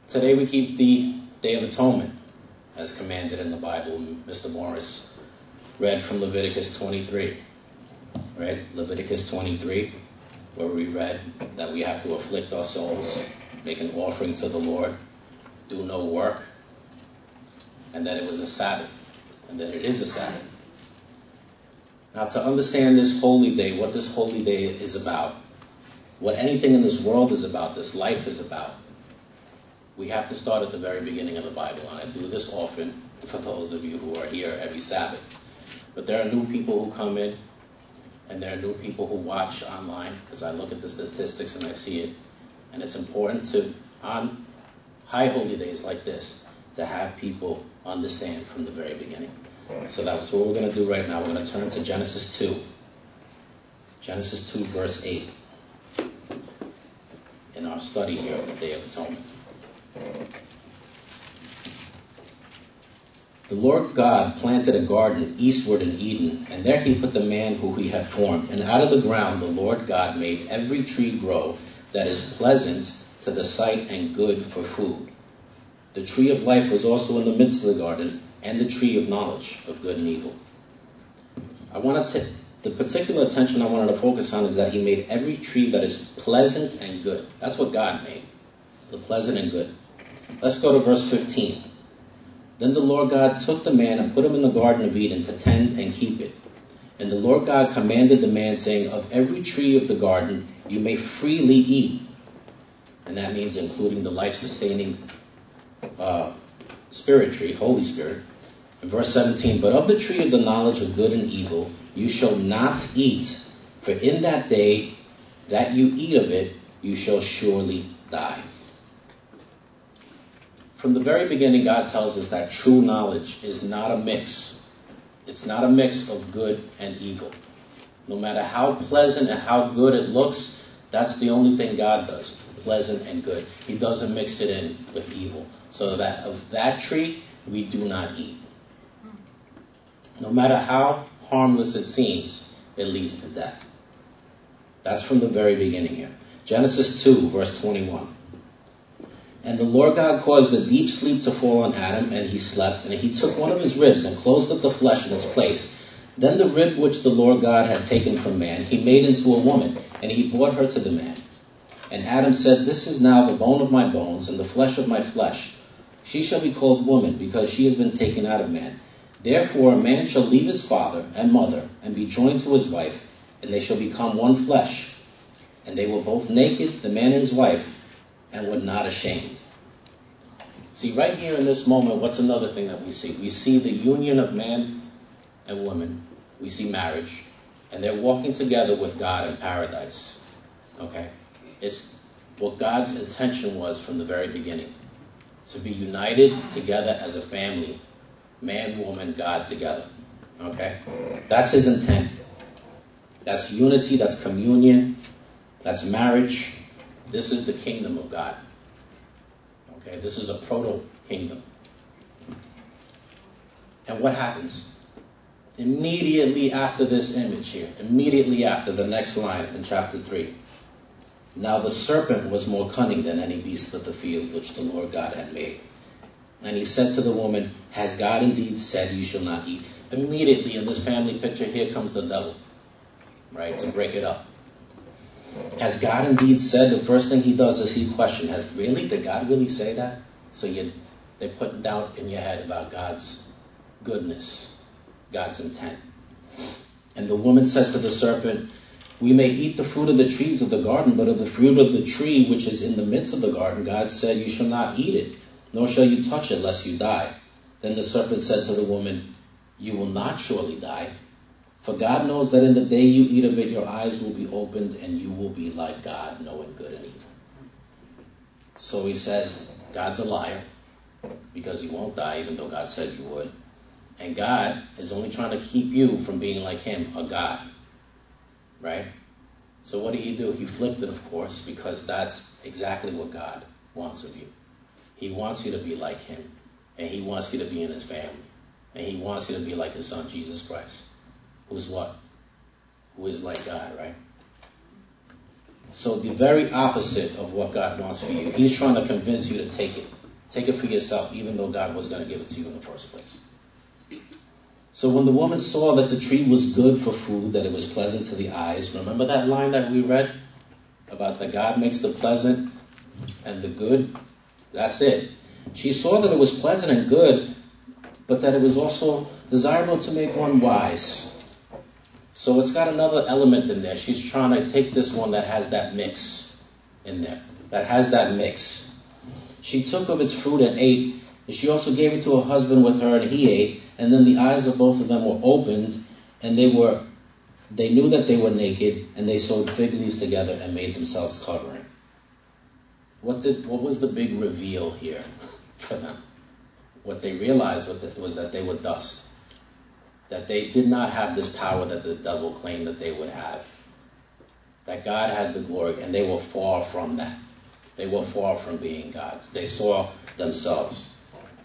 Today we keep the Day of Atonement as commanded in the Bible. Mr. Morris read from Leviticus 23, right? Leviticus 23, where we read that we have to afflict our souls, make an offering to the Lord, do no work, and that it was a Sabbath, and that it is a Sabbath. Now, to understand this holy day, what this holy day is about, what anything in this world is about, this life is about, we have to start at the very beginning of the Bible. And I do this often for those of you who are here every Sabbath. But there are new people who come in, and there are new people who watch online, because I look at the statistics and I see it. And it's important to, on high holy days like this, to have people understand from the very beginning. So that's what we're going to do right now. We're going to turn to Genesis 2. Genesis 2, verse 8. In our study here on the Day of Atonement. The Lord God planted a garden eastward in Eden, and there he put the man who he had formed. And out of the ground the Lord God made every tree grow that is pleasant to the sight and good for food. The tree of life was also in the midst of the garden, and the tree of knowledge of good and evil. The particular attention I wanted to focus on is that he made every tree that is pleasant and good. That's what God made, the pleasant and good. Let's go to verse 15. Then the Lord God took the man and put him in the Garden of Eden to tend and keep it. And the Lord God commanded the man, saying, of every tree of the garden you may freely eat. And that means including the life-sustaining spirit tree, Holy Spirit. In verse 17, but of the tree of the knowledge of good and evil you shall not eat, for in that day that you eat of it, you shall surely die. From the very beginning, God tells us that true knowledge is not a mix. It's not a mix of good and evil. No matter how pleasant and how good it looks, that's the only thing God does, pleasant and good. He doesn't mix it in with evil. So that of that tree, we do not eat. No matter how harmless it seems, it leads to death. That's from the very beginning here. Genesis 2, verse 21. And the Lord God caused a deep sleep to fall on Adam, and he slept. And he took one of his ribs and closed up the flesh in its place. Then the rib which the Lord God had taken from man, he made into a woman, and he brought her to the man. And Adam said, this is now the bone of my bones and the flesh of my flesh. She shall be called woman, because she has been taken out of man. Therefore a man shall leave his father and mother, and be joined to his wife, and they shall become one flesh. And they were both naked, the man and his wife, and were not ashamed. See, right here in this moment, what's another thing that we see? We see the union of man and woman. We see marriage. And they're walking together with God in paradise. Okay? It's what God's intention was from the very beginning. To be united together as a family. Man, woman, God together. Okay? That's his intent. That's unity, that's communion, that's marriage. This is the kingdom of God. Okay, this is a proto-kingdom. And what happens? Immediately after this image here, immediately after the next line in chapter 3. Now the serpent was more cunning than any beast of the field which the Lord God had made. And he said to the woman, has God indeed said you shall not eat? Immediately in this family picture, here comes the devil, right, to break it up. Has God indeed said? The first thing he does is he questions, did God really say that? So they put doubt in your head about God's goodness, God's intent. And the woman said to the serpent, we may eat the fruit of the trees of the garden, but of the fruit of the tree which is in the midst of the garden, God said, you shall not eat it, nor shall you touch it, lest you die. Then the serpent said to the woman, you will not surely die. For God knows that in the day you eat of it, your eyes will be opened, and you will be like God, knowing good and evil. So he says, God's a liar, because you won't die, even though God said you would. And God is only trying to keep you from being like him, a God. Right? So what did he do? He flipped it, of course, because that's exactly what God wants of you. He wants you to be like him, and he wants you to be in his family, and he wants you to be like his son, Jesus Christ. Who's what? Who is like God, right? So the very opposite of what God wants for you. He's trying to convince you to take it. Take it for yourself, even though God was going to give it to you in the first place. So when the woman saw that the tree was good for food, that it was pleasant to the eyes, remember that line that we read about that God makes the pleasant and the good? That's it. She saw that it was pleasant and good, but that it was also desirable to make one wise. So it's got another element in there. She's trying to take this one that has that mix in there, that has that mix. She took of its fruit and ate, and she also gave it to her husband with her, and he ate. And then the eyes of both of them were opened, and they knew that they were naked, and they sewed fig leaves together and made themselves covering. What was the big reveal here for them? What they realized was that they were dust. That they did not have this power that the devil claimed that they would have. That God had the glory, and they were far from that. They were far from being gods. They saw themselves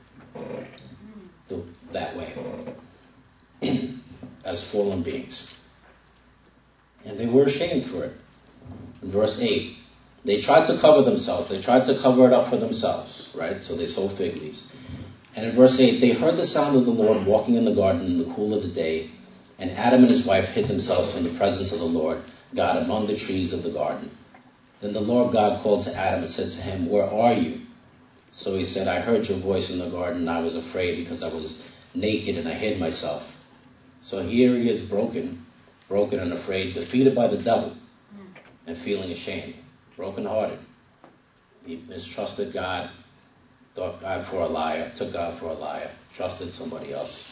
that way, as fallen beings. And they were ashamed for it. In verse 8, they tried to cover themselves. They tried to cover it up for themselves, right? So they sewed fig leaves. And in verse 8, they heard the sound of the Lord walking in the garden in the cool of the day, and Adam and his wife hid themselves from the presence of the Lord God among the trees of the garden. Then the Lord God called to Adam and said to him, "Where are you?" So he said, "I heard your voice in the garden, and I was afraid because I was naked and I hid myself." So here he is broken and afraid, defeated by the devil, and feeling ashamed, brokenhearted. He mistrusted God, thought God for a liar, took God for a liar, trusted somebody else.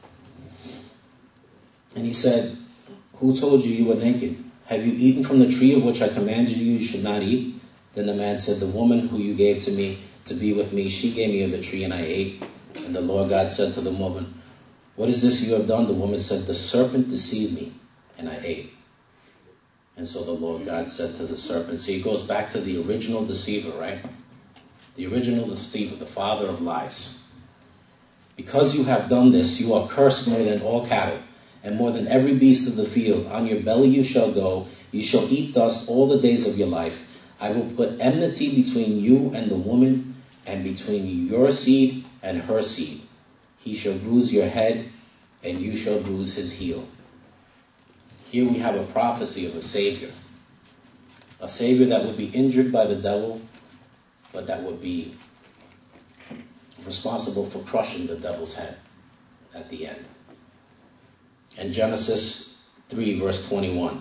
And he said, "Who told you you were naked? Have you eaten from the tree of which I commanded you should not eat?" Then the man said, "The woman who you gave to me to be with me, she gave me of the tree and I ate." And the Lord God said to the woman, "What is this you have done?" The woman said, "The serpent deceived me and I ate." And so the Lord God said to the serpent, see, it goes back to the original deceiver, right? The original deceiver, the father of lies. "Because you have done this, you are cursed more than all cattle, and more than every beast of the field. On your belly you shall go, you shall eat dust all the days of your life. I will put enmity between you and the woman, and between your seed and her seed. He shall bruise your head, and you shall bruise his heel." Here we have a prophecy of a Savior. A Savior that would be injured by the devil, but that would be responsible for crushing the devil's head at the end. And Genesis 3, verse 21.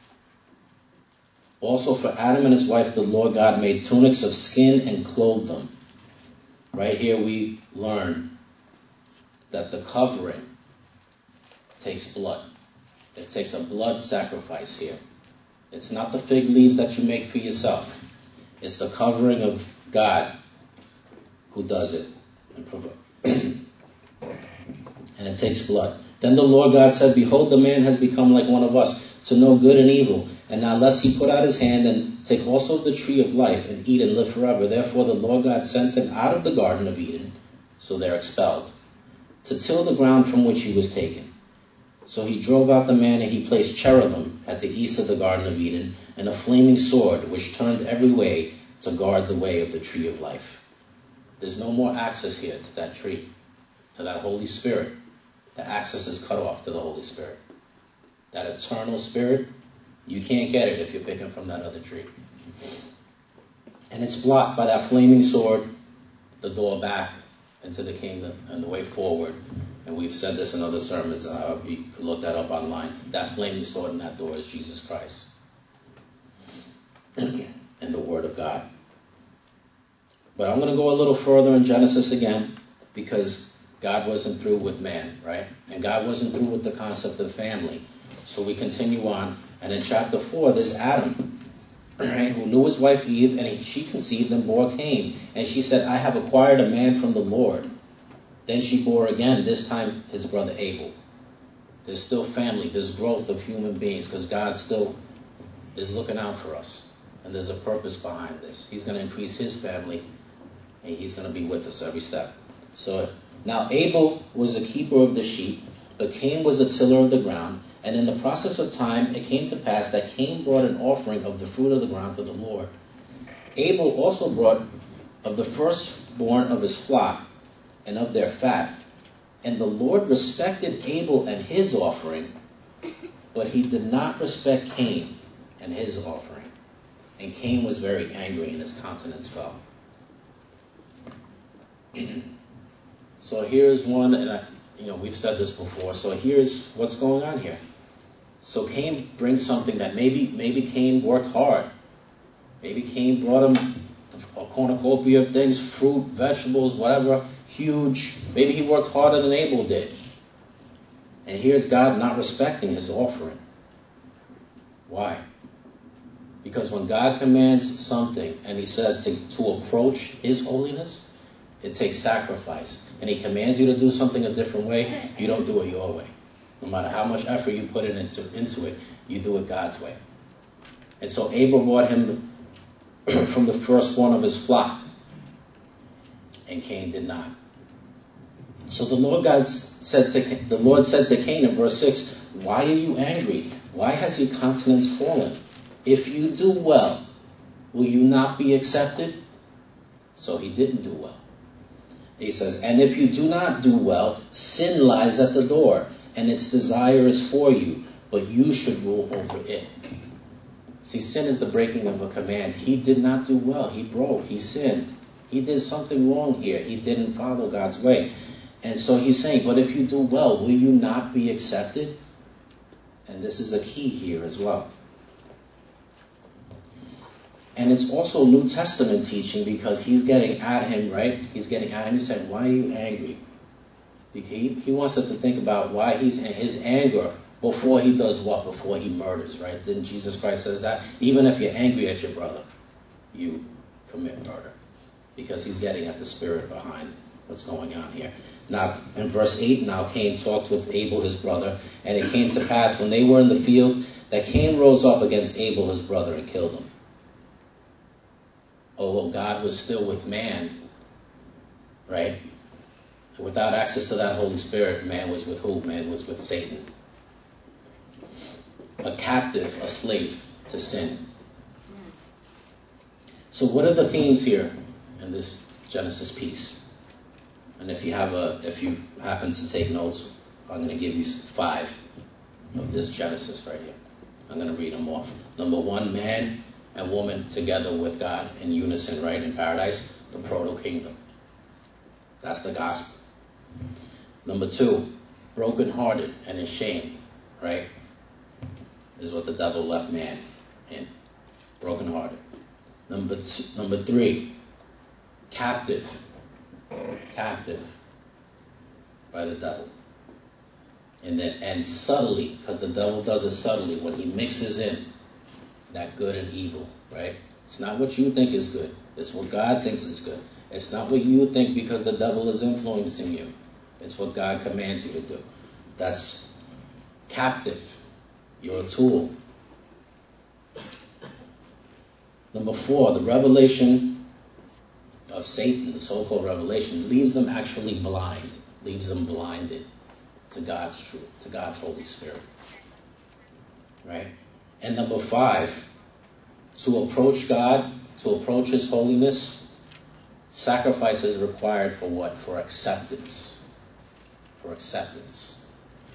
"Also for Adam and his wife, the Lord God made tunics of skin and clothed them." Right here we learn that the covering takes blood. It takes a blood sacrifice here. It's not the fig leaves that you make for yourself. It's the covering of God who does it. And it takes blood. Then the Lord God said, "Behold, the man has become like one of us, to know good and evil. And now lest he put out his hand and take also the tree of life and eat and live forever. Therefore the Lord God sent him out of the Garden of Eden," so they're expelled, "to till the ground from which he was taken. So he drove out the man, and he placed cherubim at the east of the Garden of Eden, and a flaming sword which turned every way to guard the way of the tree of life." There's no more access here to that tree, to that Holy Spirit. The access is cut off to the Holy Spirit. That eternal Spirit, you can't get it if you're picking from that other tree. And it's blocked by that flaming sword, the door back into the kingdom and the way forward. And we've said this in other sermons. You can look that up online. That flaming sword in that door is Jesus Christ and the Word of God. But I'm going to go a little further in Genesis again, because God wasn't through with man, right? And God wasn't through with the concept of family. So we continue on. And in chapter 4, there's Adam, right, who knew his wife Eve, and she conceived and bore Cain. And she said, "I have acquired a man from the Lord." Then she bore again, this time his brother Abel. There's still family. There's growth of human beings, because God still is looking out for us. And there's a purpose behind this. He's going to increase his family, and he's going to be with us every step. So now Abel was a keeper of the sheep, but Cain was a tiller of the ground. And in the process of time, it came to pass that Cain brought an offering of the fruit of the ground to the Lord. Abel also brought of the firstborn of his flock and of their fat. And the Lord respected Abel and his offering, but he did not respect Cain and his offering. And Cain was very angry, and his countenance fell. So here's one, and we've said this before. So here's what's going on here. So Cain brings something that maybe Cain worked hard. Maybe Cain brought him a cornucopia of things, fruit, vegetables, whatever, huge. Maybe he worked harder than Abel did. And here's God not respecting his offering. Why? Because when God commands something and he says to approach his holiness, it takes sacrifice. And he commands you to do something a different way, you don't do it your way. No matter how much effort you put into it, you do it God's way. And so Abel brought him from the firstborn of his flock, and Cain did not. So the Lord said to Cain in verse 6, "Why are you angry? Why has your countenance fallen? If you do well, will you not be accepted?" So he didn't do well. He says, "And if you do not do well, sin lies at the door, and its desire is for you, but you should rule over it." See, sin is the breaking of a command. He did not do well. He broke. He sinned. He did something wrong here. He didn't follow God's way. And so he's saying, but if you do well, will you not be accepted? And this is a key here as well. And it's also New Testament teaching, because he's getting at him, right? He's getting at him. He's saying, why are you angry? He wants us to think about why he's in his anger before he does what? Before he murders, right? Didn't Jesus Christ says that? Even if you're angry at your brother, you commit murder. Because he's getting at the spirit behind what's going on here. Now, in verse 8, now Cain talked with Abel his brother, and it came to pass when they were in the field that Cain rose up against Abel his brother and killed him. Although God was still with man, right? Without access to that Holy Spirit, man was with who? Man was with Satan. A captive, a slave to sin. So what are the themes here in this Genesis piece? And if you happen to take notes, I'm going to give you 5 of this Genesis right here. I'm going to read them off. Number 1, man and woman together with God in unison, right, in paradise, the proto-kingdom. That's the gospel. Number 2, brokenhearted and in shame, right, is what the devil left man in, brokenhearted. Number 3, captive by the devil. And subtly, because the devil does it subtly, when he mixes in that good and evil, right? It's not what you think is good. It's what God thinks is good. It's not what you think because the devil is influencing you. It's what God commands you to do. That's captive. You're a tool. Number 4, the revelation of Satan, the so-called revelation, leaves them actually blind, leaves them blinded to God's truth, to God's Holy Spirit. Right? And number 5, to approach God, to approach His holiness, sacrifice is required for what? For acceptance. For acceptance.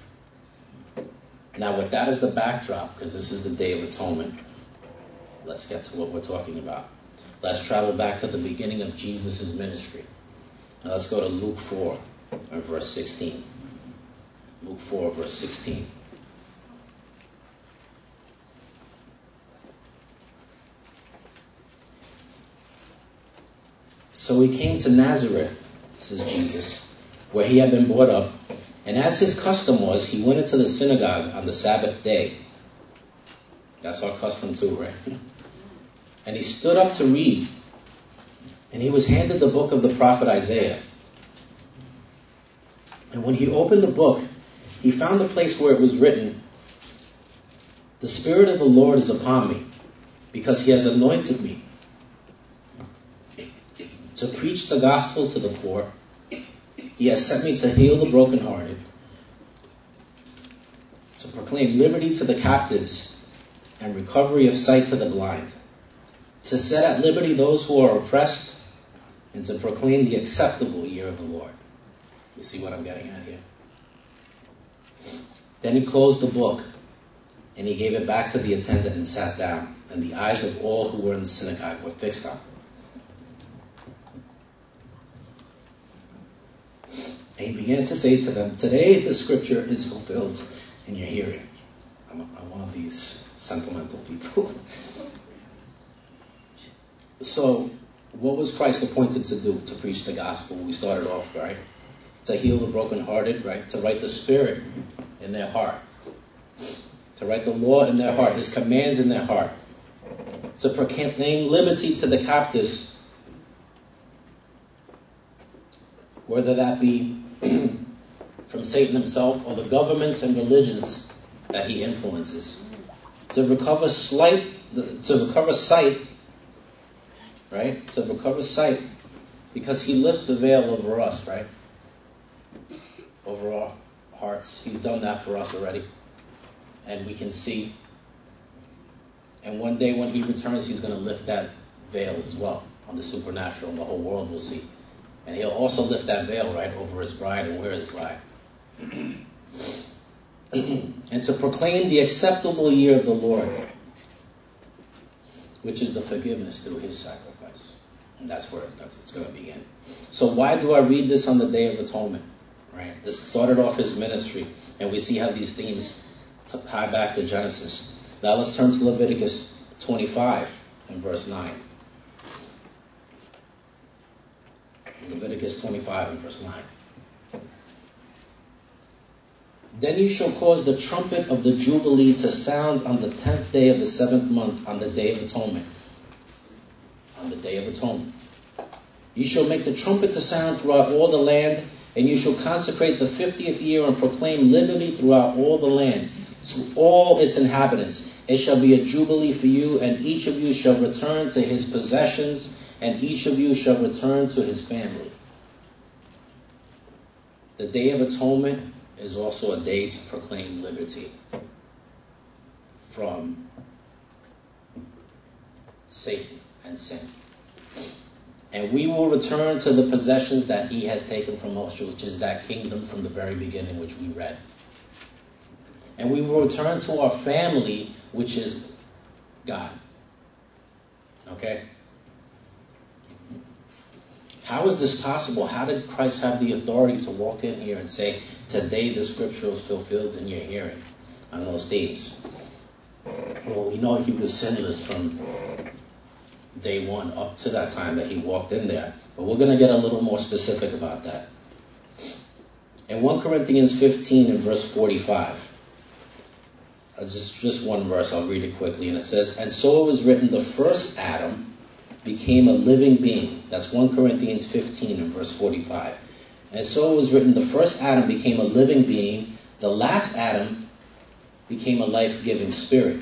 Now, with that as the backdrop, because this is the Day of Atonement, let's get to what we're talking about. Let's travel back to the beginning of Jesus' ministry. Now let's go to Luke 4, verse 16. Luke 4, verse 16. So he came to Nazareth, this is Jesus, where he had been brought up, and as his custom was, he went into the synagogue on the Sabbath day. That's our custom too, right? And he stood up to read, and he was handed the book of the prophet Isaiah. And when he opened the book, he found the place where it was written, "The Spirit of the Lord is upon me, because he has anointed me to preach the gospel to the poor. He has sent me to heal the brokenhearted, proclaim liberty to the captives and recovery of sight to the blind, to set at liberty those who are oppressed, and to proclaim the acceptable year of the Lord. You see what I'm getting at here? Then he closed the book, and he gave it back to the attendant and sat down, and the eyes of all who were in the synagogue were fixed on him. And he began to say to them, "Today the scripture is fulfilled in your hearing." I'm one of these sentimental people. So, what was Christ appointed to do? To preach the gospel. We started off, right? To heal the brokenhearted, right? To write the Spirit in their heart. To write the law in their heart, His commands in their heart. To proclaim liberty to the captives, whether that be from Satan himself or the governments and religions that he influences. To recover sight, right? To recover sight, because He lifts the veil over us, right? Over our hearts. He's done that for us already. And we can see. And one day when He returns, He's going to lift that veil as well on the supernatural, and the whole world will see. And He'll also lift that veil, right, over His bride, and we're His bride. And to proclaim the acceptable year of the Lord, which is the forgiveness through His sacrifice. And that's where it's going to begin. So why do I read this on the Day of Atonement? Right? This started off His ministry, and we see how these themes tie back to Genesis. Now let's turn to Leviticus 25 and verse 9. Leviticus 25 and verse 9. Then you shall cause the trumpet of the Jubilee to sound on the 10th day of the 7th month, on the Day of Atonement. On the Day of Atonement. You shall make the trumpet to sound throughout all the land, and you shall consecrate the 50th year and proclaim liberty throughout all the land, to all its inhabitants. It shall be a jubilee for you, and each of you shall return to his possessions, and each of you shall return to his family. The Day of Atonement is also a day to proclaim liberty from Satan and sin. And we will return to the possessions that He has taken from us, which is that kingdom from the very beginning, which we read. And we will return to our family, which is God. Okay? How is this possible? How did Christ have the authority to walk in here and say, "Today the scripture is fulfilled in your hearing," on those themes? Well, we know He was sinless from day one up to that time that He walked in there. But we're going to get a little more specific about that. In 1 Corinthians 15 and verse 45, just one verse, I'll read it quickly, and it says, "And so it was written, the first Adam became a living being." That's 1 Corinthians 15 and verse 45. "And so it was written, the first Adam became a living being, the last Adam became a life-giving spirit."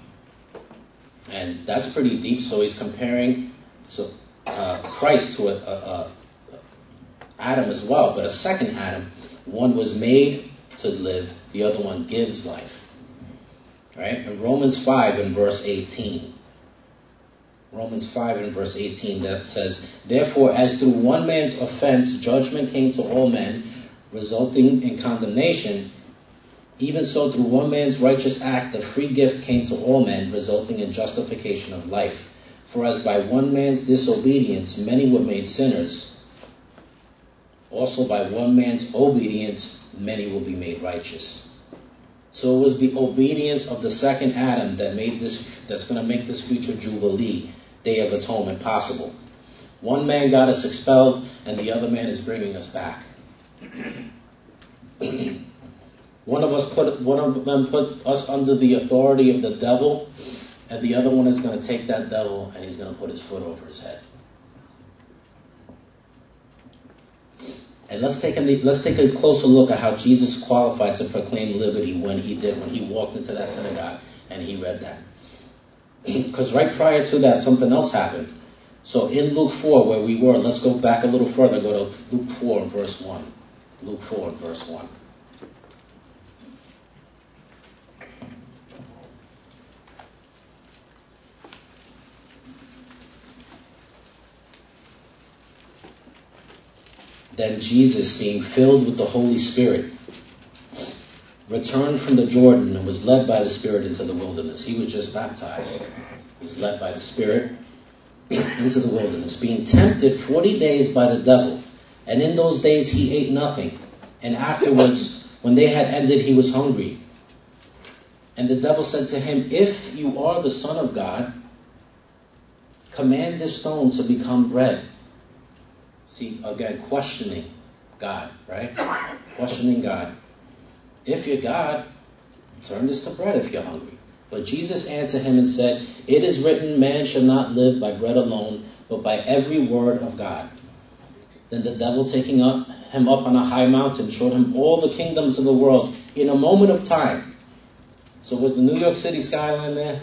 And that's pretty deep. So he's comparing Christ to Adam as well. But a second Adam, one was made to live, the other one gives life. Right? In Romans 5 and verse 18. Romans 5 and verse 18, that says, "Therefore, as through one man's offense judgment came to all men, resulting in condemnation, even so through one man's righteous act the free gift came to all men, resulting in justification of life. For as by one man's disobedience many were made sinners, also by one man's obedience many will be made righteous." So it was the obedience of the second Adam that's going to make this future Jubilee, Day of Atonement, possible. One man got us expelled, and the other man is bringing us back. One of them put us under the authority of the devil, and the other one is going to take that devil and he's going to put his foot over his head. And let's take a closer look at how Jesus qualified to proclaim liberty when he walked into that synagogue and he read that. Because right prior to that, something else happened. So in Luke 4, where we were, let's go back a little further. Go to Luke 4 and verse 1. Luke 4 and verse 1. Then Jesus, being filled with the Holy Spirit, returned from the Jordan and was led by the Spirit into the wilderness. He was just baptized. He's led by the Spirit into the wilderness, being tempted 40 days by the devil. And in those days he ate nothing. And afterwards, when they had ended, he was hungry. And the devil said to him, "If you are the Son of God, command this stone to become bread." See, again, questioning God, right? Questioning God. If you're God, turn this to bread if you're hungry. But Jesus answered him and said, "It is written, man shall not live by bread alone, but by every word of God." Then the devil, taking him up on a high mountain, showed him all the kingdoms of the world in a moment of time. So was the New York City skyline there?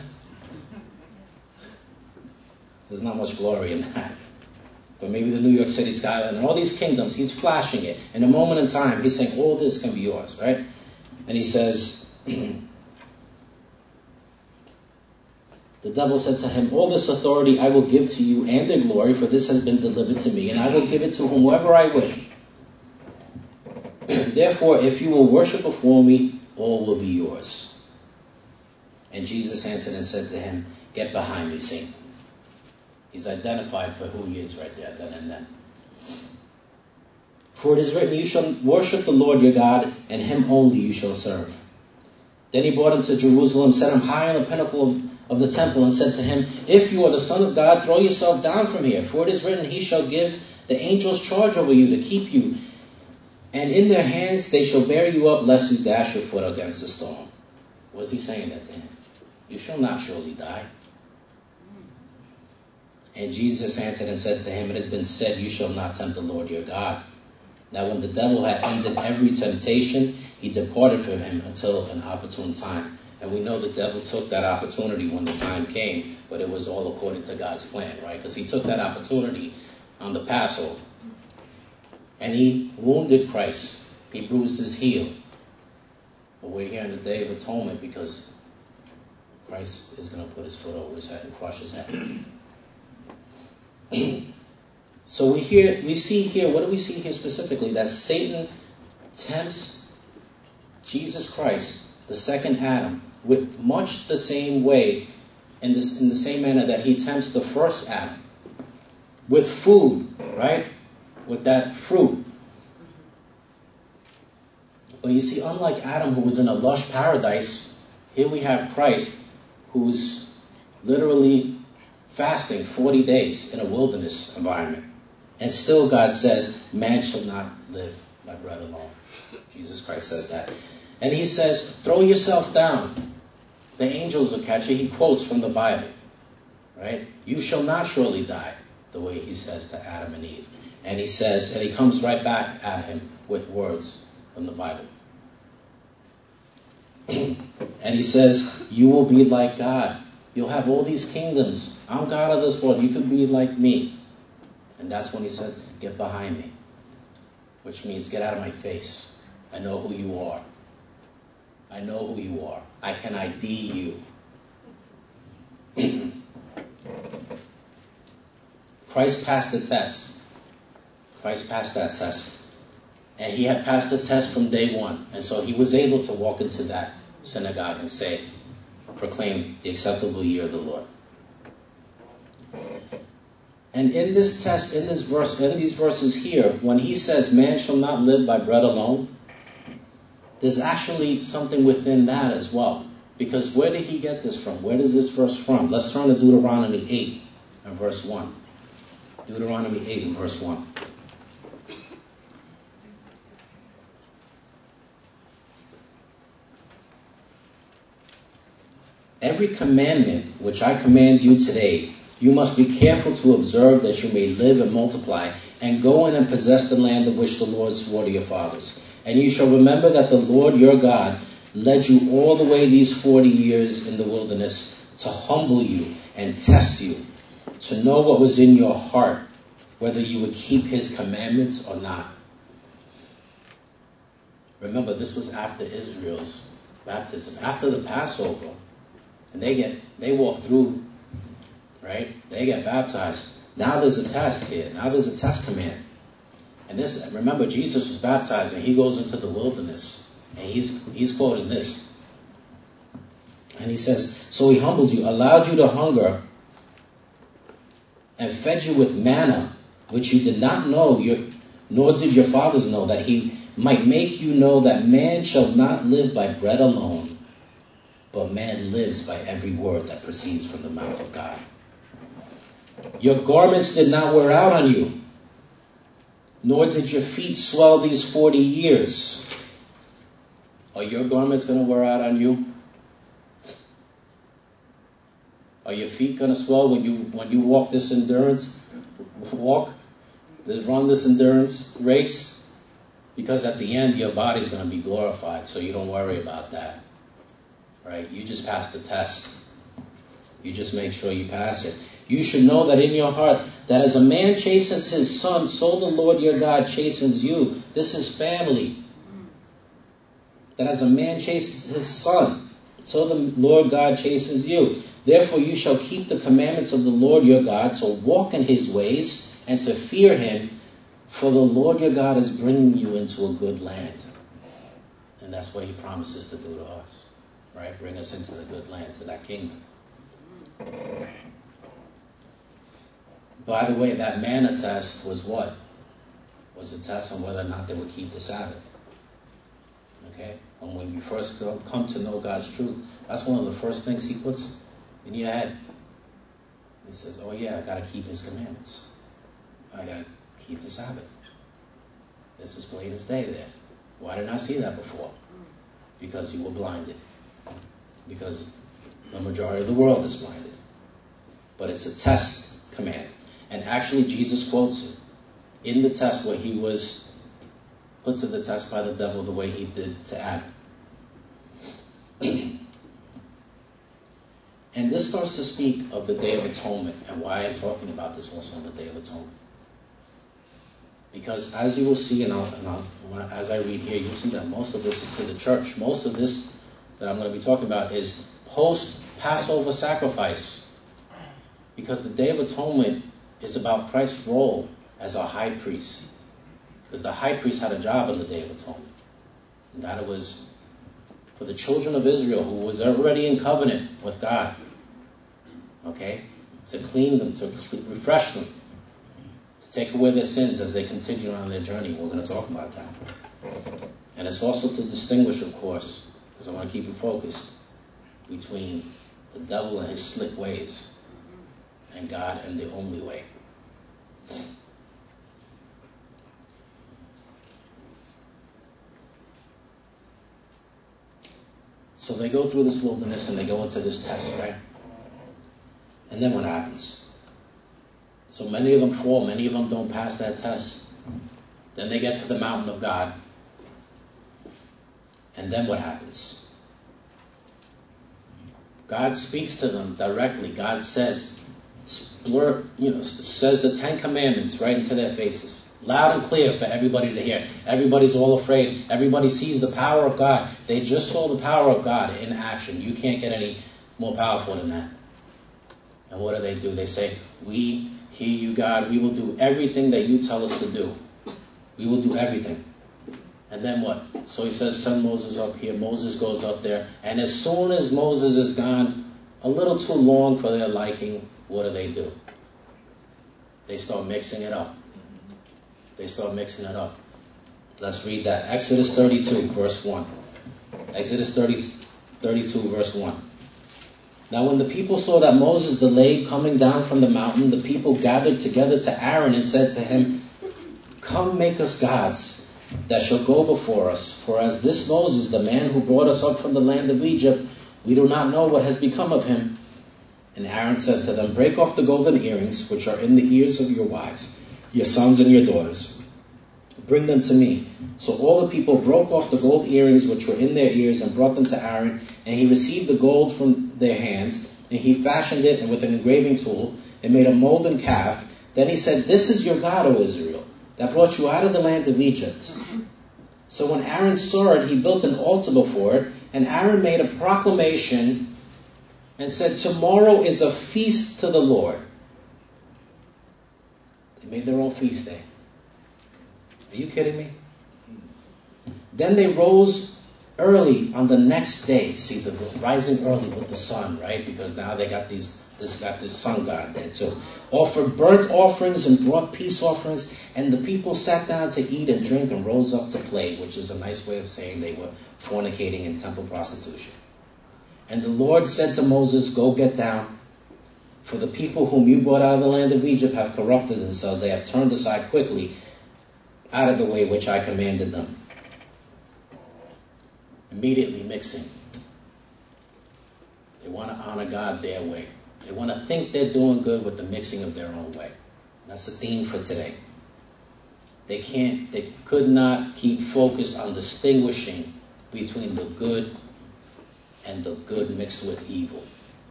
There's not much glory in that. But maybe the New York City skyline and all these kingdoms, he's flashing it. In a moment in time, he's saying, all this can be yours, right? And he says, the devil said to him, "All this authority I will give to you and the glory, for this has been delivered to me, and I will give it to whomever I wish. Therefore, if you will worship before me, all will be yours." And Jesus answered and said to him, "Get behind me, Satan." He's identified for who he is right there, then and then. "For it is written, you shall worship the Lord your God, and him only you shall serve." Then he brought him to Jerusalem, set him high on the pinnacle of the temple, and said to him, "If you are the Son of God, throw yourself down from here. For it is written, he shall give the angels charge over you to keep you. And in their hands they shall bear you up, lest you dash your foot against a stone." Was he saying that to him? You shall not surely die. And Jesus answered and said to him, "It has been said, you shall not tempt the Lord your God." Now when the devil had ended every temptation, he departed from him until an opportune time. And we know the devil took that opportunity when the time came, but it was all according to God's plan, right? Because he took that opportunity on the Passover. And he wounded Christ. He bruised his heel. But we're here in the Day of Atonement because Christ is going to put his foot over his head and crush his head. So we see here, what do we see here specifically? That Satan tempts Jesus Christ, the second Adam, with much the same way, in the same manner that he tempts the first Adam, with food, right? With that fruit. But you see, unlike Adam, who was in a lush paradise, here we have Christ, who's literally fasting 40 days in a wilderness environment. And still God says, man shall not live by bread alone. Jesus Christ says that. And he says, throw yourself down. The angels will catch you. He quotes from the Bible. Right? You shall not surely die, the way he says to Adam and Eve. And he says, and he comes right back at him with words from the Bible. And he says, you will be like God. You'll have all these kingdoms. I'm God of this world. You can be like me. And that's when he says, get behind me. Which means get out of my face. I know who you are. I know who you are. I can ID you. Christ passed the test. Christ passed that test. And he had passed the test from day one. And so he was able to walk into that synagogue and say, proclaim the acceptable year of the Lord. And in this test, in this verse, in these verses here, when he says, man shall not live by bread alone, there's actually something within that as well. Because where did he get this from? Where is this verse from? Let's turn to Deuteronomy 8 and verse 1. Deuteronomy 8 and verse 1. Every commandment which I command you today, you must be careful to observe, that you may live and multiply, and go in and possess the land of which the Lord swore to your fathers. And you shall remember that the Lord your God led you all the way these 40 years in the wilderness to humble you and test you, to know what was in your heart, whether you would keep his commandments or not. Remember, this was after Israel's baptism, after the Passover. And they walk through, right? They get baptized. Now there's a test here. Now there's a test command. And this, remember, Jesus was baptized, and he goes into the wilderness, and he's quoting this. And he says, so he humbled you, allowed you to hunger, and fed you with manna, which you did not know, nor did your fathers know, that he might make you know that man shall not live by bread alone, but man lives by every word that proceeds from the mouth of God. Your garments did not wear out on you, nor did your feet swell these 40 years. Are your garments going to wear out on you? Are your feet going to swell when you walk this run this endurance race? Because at the end, your body's going to be glorified, so you don't worry about that. Right? You just pass the test. You just make sure you pass it. You should know that in your heart, that as a man chastens his son, so the Lord your God chastens you. This is family. That as a man chastens his son, so the Lord God chastens you. Therefore you shall keep the commandments of the Lord your God, to walk in his ways and to fear him, for the Lord your God is bringing you into a good land. And that's what he promises to do to us. Right? Bring us into the good land, to that kingdom. By the way, that manna test was what? Was a test on whether or not they would keep the Sabbath. Okay? And when you first come to know God's truth, that's one of the first things he puts in your head. He says, oh yeah, I got to keep his commandments. I got to keep the Sabbath. This is plain as day there. Why didn't I see that before? Because you were blinded. Because the majority of the world is blinded. But it's a test command. And actually Jesus quotes it in the test where he was put to the test by the devil the way he did to Adam. And this starts to speak of the Day of Atonement, and why I'm talking about this also on the Day of Atonement. Because as you will see, as I read here, you'll see that most of this is to the church. Most of this that I'm going to be talking about is post-Passover sacrifice. Because the Day of Atonement is about Christ's role as our high priest. Because the high priest had a job on the Day of Atonement. And that it was for the children of Israel who was already in covenant with God. Okay? To clean them, to refresh them. To take away their sins as they continue on their journey. We're going to talk about that. And it's also to distinguish, of course, because I want to keep it focused, between the devil and his slick ways and God and the only way. So they go through this wilderness and they go into this test, right? And then what happens? So many of them fall, many of them don't pass that test. Then they get to the mountain of God. And then what happens? God speaks to them directly. God says the 10 Commandments right into their faces. Loud and clear for everybody to hear. Everybody's all afraid. Everybody sees the power of God. They just saw the power of God in action. You can't get any more powerful than that. And what do? They say, we hear you, God. We will do everything that you tell us to do. We will do everything. And then what? So he says, send Moses up here. Moses goes up there. And as soon as Moses is gone, a little too long for their liking, what do? They start mixing it up. They start mixing it up. Let's read that. Exodus 32, verse 1. Exodus 32, verse 1. Now when the people saw that Moses delayed coming down from the mountain, the people gathered together to Aaron and said to him, come make us gods that shall go before us. For as this Moses, the man who brought us up from the land of Egypt, we do not know what has become of him. And Aaron said to them, break off the golden earrings which are in the ears of your wives, your sons and your daughters. Bring them to me. So all the people broke off the gold earrings which were in their ears and brought them to Aaron. And he received the gold from their hands. And he fashioned it with an engraving tool and made a molten calf. Then he said, this is your God, O Israel, that brought you out of the land of Egypt. So when Aaron saw it, he built an altar before it. And Aaron made a proclamation and said, tomorrow is a feast to the Lord. They made their own feast day. Are you kidding me? Then they rose early on the next day. See, the rising early with the sun, right? Because now they got this sun god there too. Offered burnt offerings and brought peace offerings, and the people sat down to eat and drink and rose up to play, which is a nice way of saying they were fornicating in temple prostitution. And the Lord said to Moses, go get down, for the people whom you brought out of the land of Egypt have corrupted themselves. They have turned aside quickly out of the way which I commanded them. Immediately mixing. They want to honor God their way. They want to think they're doing good with the mixing of their own way. That's the theme for today. They could not keep focused on distinguishing between the good and the good mixed with evil.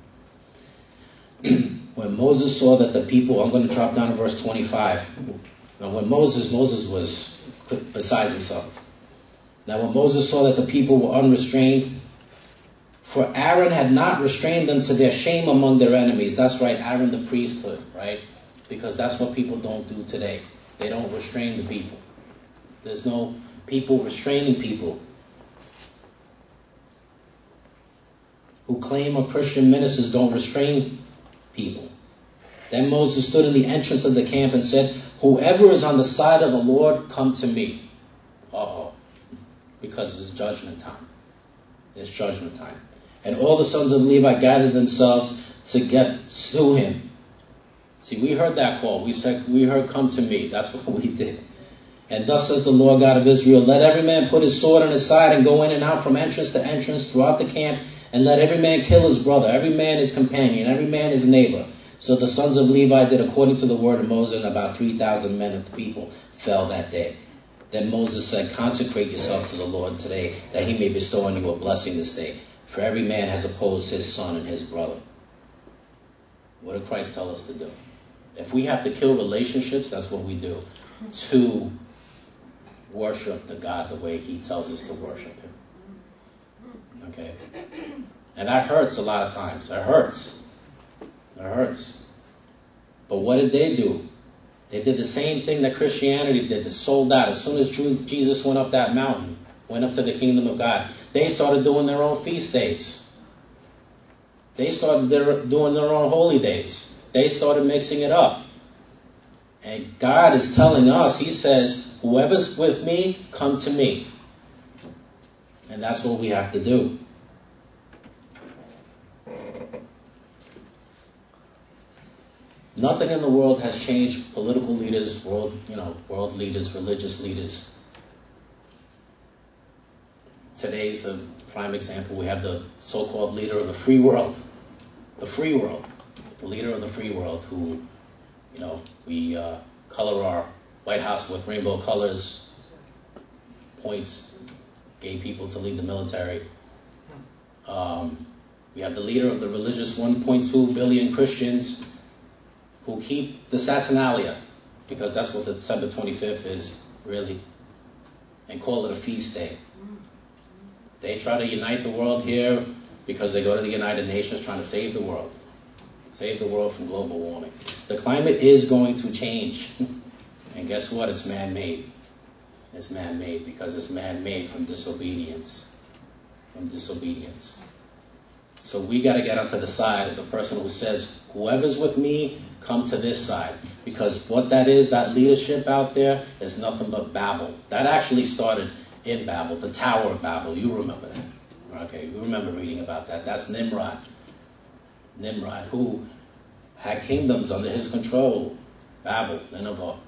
When Moses saw that the people, I'm going to drop down to verse 25. Now when Moses was besides himself. Now when Moses saw that the people were unrestrained, for Aaron had not restrained them to their shame among their enemies. That's right, Aaron the priesthood, right? Because that's what people don't do today. They don't restrain the people. There's no people restraining people. Who claim are Christian ministers don't restrain people. Then Moses stood in the entrance of the camp and said, whoever is on the side of the Lord, come to me. Because it's judgment time. It's judgment time. And all the sons of Levi gathered themselves to get to him. See, we heard that call. We heard, come to me. That's what we did. And thus says the Lord God of Israel, let every man put his sword on his side and go in and out from entrance to entrance throughout the camp, and let every man kill his brother, every man his companion, every man his neighbor. So the sons of Levi did according to the word of Moses, and about 3,000 men of the people fell that day. Then Moses said, consecrate yourselves to the Lord today, that he may bestow on you a blessing this day. For every man has opposed his son and his brother. What did Christ tell us to do? If we have to kill relationships, that's what we do. To worship the God the way he tells us to worship him. Okay? And that hurts a lot of times. It hurts. It hurts. But what did they do? They did the same thing that Christianity did. They sold out. As soon as Jesus went up that mountain, went up to the kingdom of God, they started doing their own feast days. They started doing their own holy days. They started mixing it up. And God is telling us, he says, whoever's with me, come to me. And that's what we have to do. Nothing in the world has changed political leaders, world leaders, religious leaders. Today's a prime example. We have the so-called leader of the free world. The free world. The leader of the free world who, we color our White House with rainbow colors, points gay people to leave the military. We have the leader of the religious 1.2 billion Christians who keep the Saturnalia, because that's what the December 25th is, really, and call it a feast day. They try to unite the world here because they go to the United Nations trying to save the world from global warming. The climate is going to change. And guess what? It's man-made. It's man-made because it's man-made from disobedience. So we got to get onto the side of the person who says, whoever's with me, come to this side. Because what that is, that leadership out there, is nothing but Babel. That actually started in Babel, the Tower of Babel. You remember that. Okay, you remember reading about that. That's Nimrod. Nimrod, who had kingdoms under his control. Babel, Nineveh.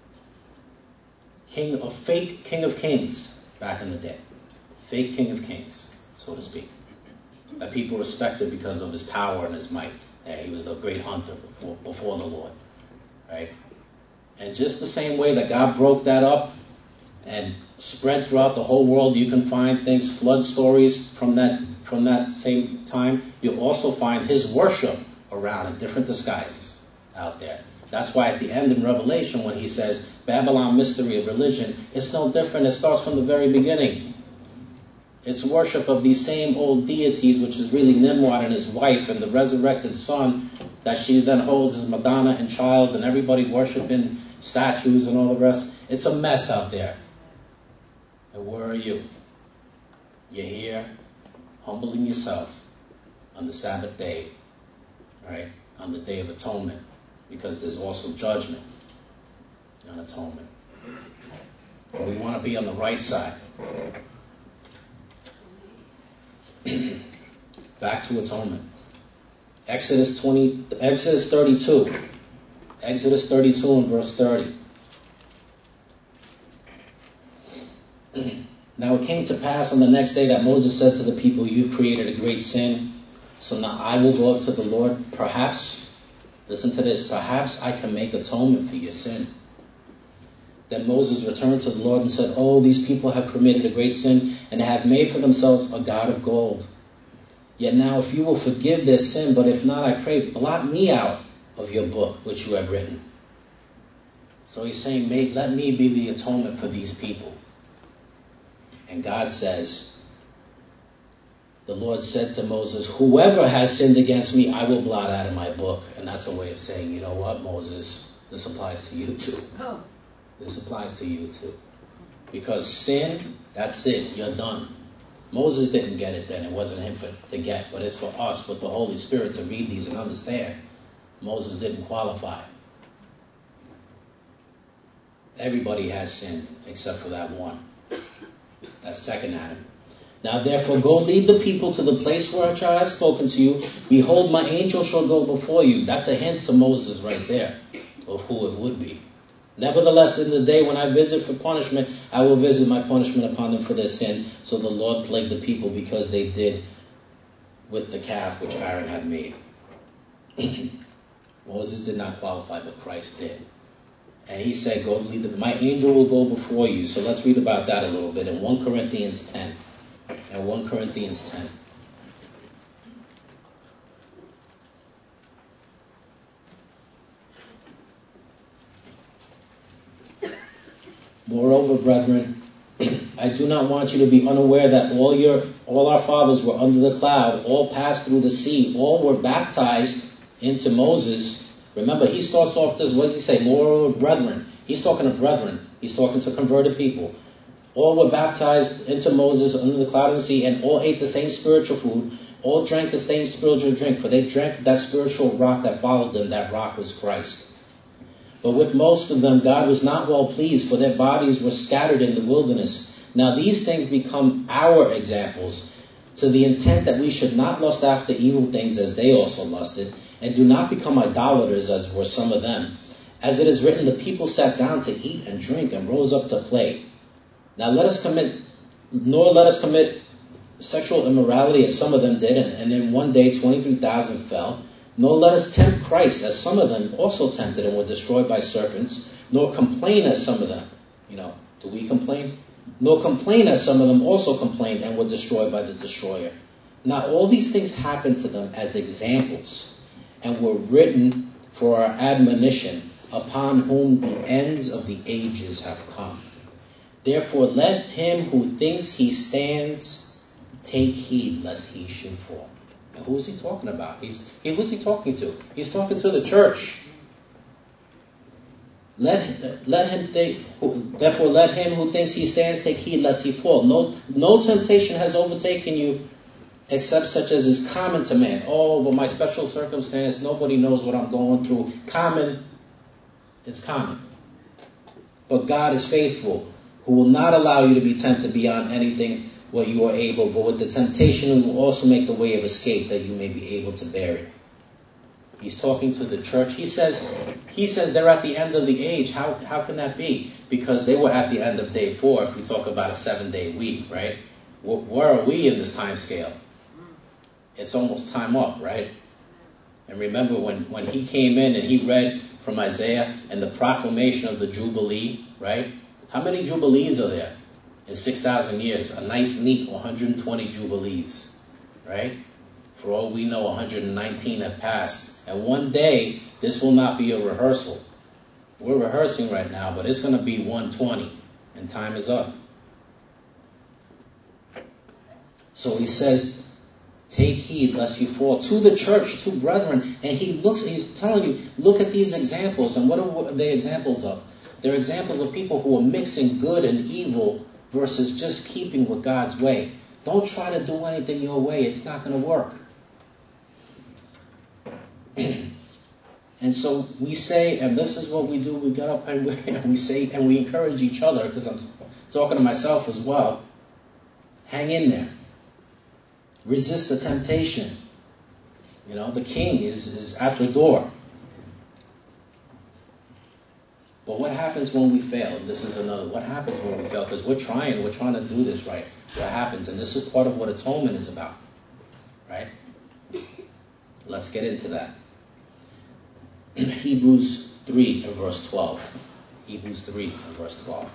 Fake king of kings back in the day. Fake king of kings, so to speak. That people respected because of his power and his might. Yeah, he was the great hunter before the Lord. Right? And just the same way that God broke that up and spread throughout the whole world, you can find things, flood stories from that same time. You'll also find his worship around in different disguises out there. That's why at the end in Revelation, when he says, Babylon, mystery of religion, it's no different. It starts from the very beginning. It's worship of these same old deities, which is really Nimrod and his wife and the resurrected son that she then holds as Madonna and child, and everybody worshiping statues and all the rest. It's a mess out there. And where are you? You're here, humbling yourself on the Sabbath day, right? On the Day of Atonement, because there's also judgment on atonement. And we want to be on the right side. Back to atonement. Exodus 32. Exodus 32 and verse 30. Now it came to pass on the next day that Moses said to the people, "You've created a great sin. So now I will go up to the Lord. Perhaps," listen to this, "perhaps I can make atonement for your sin." Then Moses returned to the Lord and said, "Oh, these people have committed a great sin and have made for themselves a god of gold. Yet now if you will forgive their sin, but if not, I pray, blot me out of your book which you have written." So he's saying, let me be the atonement for these people. And God says, the Lord said to Moses, "Whoever has sinned against me, I will blot out of my book." And that's a way of saying, you know what, Moses, this applies to you too. Oh. This applies to you too. Because sin, that's it, you're done. Moses didn't get it then. It wasn't him to get, but it's for us with the Holy Spirit to read these and understand. Moses didn't qualify. Everybody has sinned except for that one. That second Adam. "Now therefore go lead the people to the place which I have spoken to you. Behold, my angel shall go before you." That's a hint to Moses right there of who it would be. "Nevertheless, in the day when I visit for punishment, I will visit my punishment upon them for their sin." So the Lord plagued the people because they did with the calf which Aaron had made. Moses did not qualify, but Christ did. And he said, "Go lead them. My angel will go before you." So let's read about that a little bit in 1 Corinthians 10. And 1 Corinthians 10. "Moreover, brethren, I do not want you to be unaware that all our fathers were under the cloud, all passed through the sea, all were baptized into Moses." Remember, he starts off this, what does he say? "Moreover, brethren." He's talking to brethren. He's talking to converted people. "All were baptized into Moses under the cloud and the sea, and all ate the same spiritual food, all drank the same spiritual drink, for they drank that spiritual rock that followed them. That rock was Christ. But with most of them God was not well pleased, for their bodies were scattered in the wilderness. Now these things become our examples, to the intent that we should not lust after evil things as they also lusted, and do not become idolaters as were some of them. As it is written, the people sat down to eat and drink and rose up to play. Now let us commit sexual immorality as some of them did, and in one day 23,000 fell. Nor let us tempt Christ as some of them also tempted and were destroyed by serpents, nor complain as some of them." Do we complain? "Nor complain as some of them also complained and were destroyed by the destroyer. Now all these things happened to them as examples, and were written for our admonition, upon whom the ends of the ages have come. Therefore let him who thinks he stands take heed lest he should fall." Now, who's he talking about? Who's he talking to? He's talking to the church. Therefore let him who thinks he stands take heed lest he fall. No temptation has overtaken you except such as is common to man. "Oh, but my special circumstance, nobody knows what I'm going through." Common, it's common. "But God is faithful, who will not allow you to be tempted beyond anything what you are able, but with the temptation will also make the way of escape that you may be able to bear it." He's talking to the church. He says they're at the end of the age. How can that be? Because they were at the end of day 4 if we talk about a 7-day week, right? Where are we in this time scale? It's almost time up, right? And remember when he came in and he read from Isaiah and the proclamation of the Jubilee, right? How many Jubilees are there in 6,000 years? A nice, neat 120 Jubilees, right? For all we know, 119 have passed. And one day, this will not be a rehearsal. We're rehearsing right now, but it's going to be 120, and time is up. So he says, take heed lest you fall. To the church, to brethren. And he's telling you, look at these examples. And what are the examples of? They're examples of people who are mixing good and evil versus just keeping with God's way. Don't try to do anything your way. It's not going to work. And so we say, and this is what we do, we get up and we say, and we encourage each other, because I'm talking to myself as well, hang in there. Resist the temptation. You know, the king is at the door. But what happens when we fail? This is another. What happens when we fail? Because we're trying to do this right. What happens? And this is part of what atonement is about. Right? Let's get into that. Hebrews 3 and verse 12. Hebrews 3 and verse 12.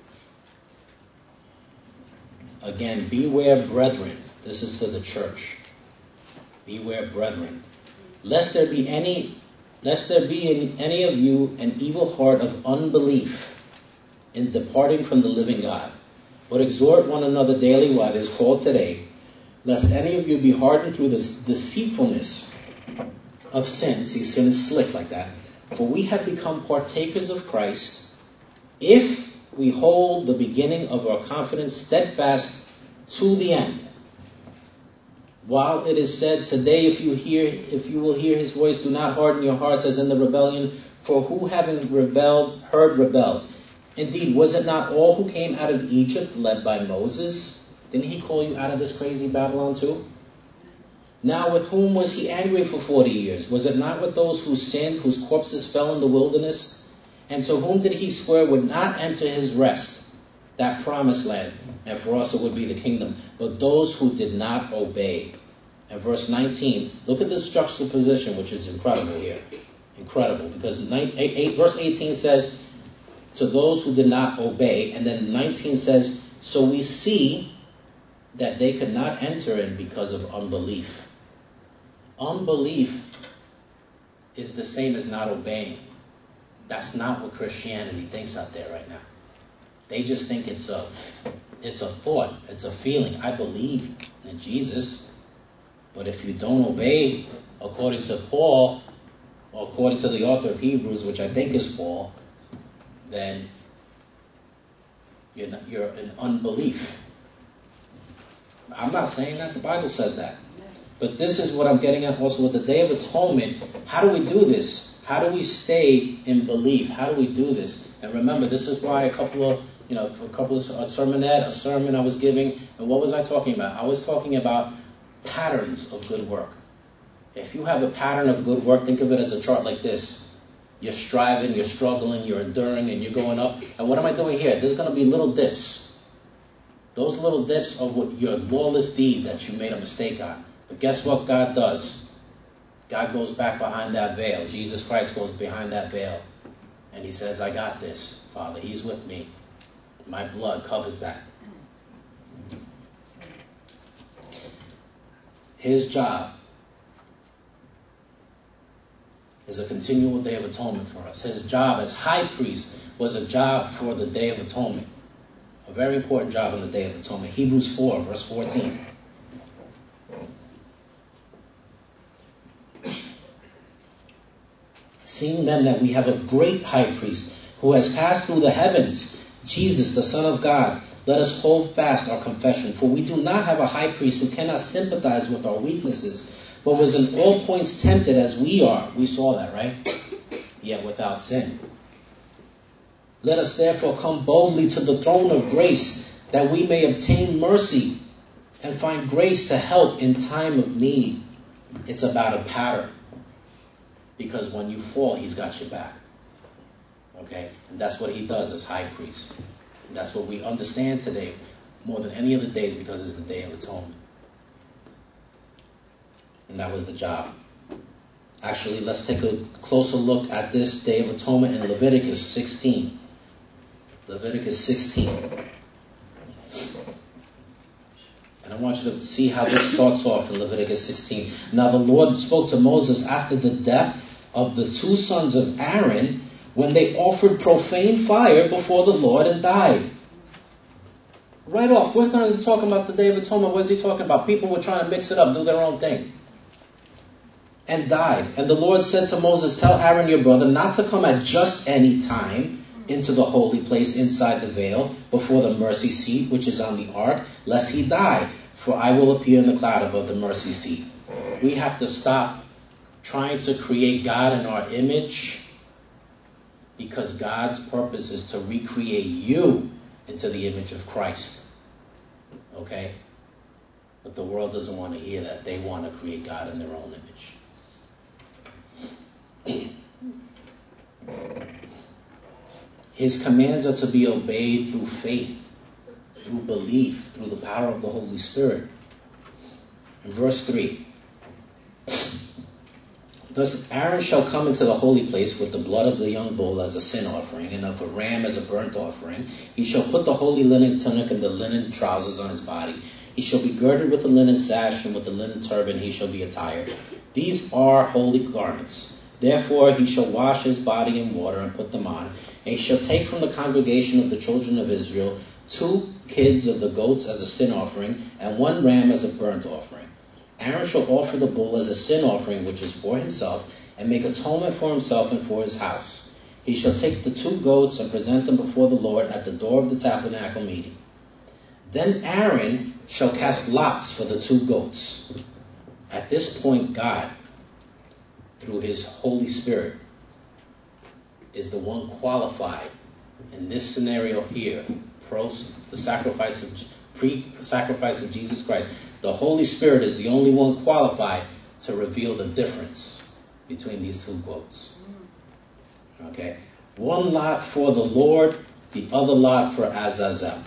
Again, beware, brethren. This is to the church. Beware, brethren. Lest there be in any of you an evil heart of unbelief in departing from the living God. But exhort one another daily while it is called today, lest any of you be hardened through the deceitfulness of sin. See, sin is slick like that. For we have become partakers of Christ if we hold the beginning of our confidence steadfast to the end. While it is said, today if you will hear his voice, do not harden your hearts as in the rebellion, for who having rebelled. Indeed, was it not all who came out of Egypt led by Moses? Didn't he call you out of this crazy Babylon too? Now with whom was he angry for 40 years? Was it not with those who sinned, whose corpses fell in the wilderness? And to whom did he swear would not enter his rest, that promised land? And for us it would be the kingdom. But those who did not obey. And verse 19, look at this juxtaposition, which is incredible here. Incredible. Because verse 18 says, to those who did not obey. And then 19 says, so we see that they could not enter in because of unbelief. Unbelief is the same as not obeying. That's not what Christianity thinks out there right now. They just think it's a thought, it's a feeling. I believe in Jesus, but if you don't obey according to Paul, or according to the author of Hebrews, which I think is Paul, then you're in unbelief. I'm not saying that. The Bible says that. But this is what I'm getting at also with the Day of Atonement. How do we do this? How do we stay in belief? How do we do this? And remember, this is why a sermon I was giving, and what was I talking about? I was talking about patterns of good work. If you have a pattern of good work, think of it as a chart like this. You're striving, you're struggling, you're enduring, and you're going up. And what am I doing here? There's going to be little dips. Those little dips are what your lawless deed that you made a mistake on. But guess what God does? God goes back behind that veil. Jesus Christ goes behind that veil. And he says, I got this, Father. He's with me. My blood covers that. His job is a continual Day of Atonement for us. His job as high priest was a job for the Day of Atonement. A very important job on the Day of Atonement. Hebrews 4, verse 14. Seeing then that we have a great high priest who has passed through the heavens, Jesus, the Son of God, let us hold fast our confession. For we do not have a high priest who cannot sympathize with our weaknesses, but was in all points tempted as we are. We saw that, right? Yet without sin. Let us therefore come boldly to the throne of grace, that we may obtain mercy and find grace to help in time of need. It's about a pattern. Because when you fall, he's got your back. Okay? And that's what he does as high priest. And that's what we understand today more than any other days, because it's the Day of Atonement. And that was the job. Actually, let's take a closer look at this Day of Atonement in Leviticus 16. Leviticus 16. And I want you to see how this starts off in Leviticus 16. Now the Lord spoke to Moses after the death of the two sons of Aaron, when they offered profane fire before the Lord and died. Right off, we're going to be talking about the Day of Atonement. What is he talking about? People were trying to mix it up, do their own thing. And died. And the Lord said to Moses, tell Aaron your brother not to come at just any time, into the holy place inside the veil, before the mercy seat which is on the ark, lest he die. For I will appear in the cloud above the mercy seat. We have to stop trying to create God in our image, because God's purpose is to recreate you into the image of Christ. Okay? But the world doesn't want to hear that. They want to create God in their own image. His commands are to be obeyed through faith, through belief, through the power of the Holy Spirit. In verse 3, thus Aaron shall come into the holy place with the blood of the young bull as a sin offering, and of a ram as a burnt offering. He shall put the holy linen tunic and the linen trousers on his body. He shall be girded with the linen sash, and with the linen turban he shall be attired. These are holy garments. Therefore he shall wash his body in water and put them on. And he shall take from the congregation of the children of Israel 2 kids of the goats as a sin offering, and 1 ram as a burnt offering. Aaron shall offer the bull as a sin offering, which is for himself, and make atonement for himself and for his house. He shall take the 2 goats and present them before the Lord at the door of the tabernacle meeting. Then Aaron shall cast lots for the 2 goats. At this point, God, through his Holy Spirit, is the one qualified in this scenario here, pre-sacrifice of Jesus Christ. The Holy Spirit is the only one qualified to reveal the difference between these 2 goats. Okay? 1 lot for the Lord, the other lot for Azazel.